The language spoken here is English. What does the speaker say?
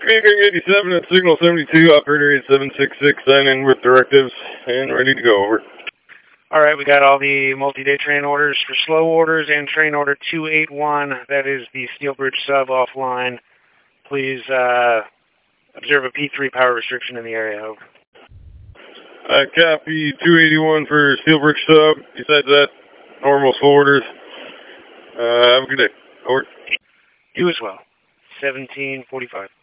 Green 87 at signal 72, operator 8766, sign in with directives and ready to go, over. All right, we got all the multi-day train orders for slow orders and train order 281. That is the Steel Bridge sub offline. Please observe a P3 power restriction in the area, over. Copy 281 for Steel Bridge sub. Besides that, normal slow orders. Have a good day, over. You as well. 1745.